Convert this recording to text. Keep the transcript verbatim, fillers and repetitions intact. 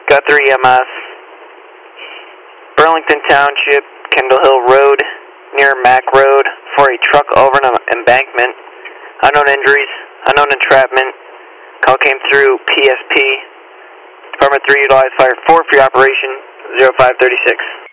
Guthrie E M S, Burlington Township, Kendall Hill Road, near Mack Road, for a truck over an embankment. Unknown injuries, unknown entrapment. Call came through P S P. Department three utilized Fire four for your operation, zero five thirty-six.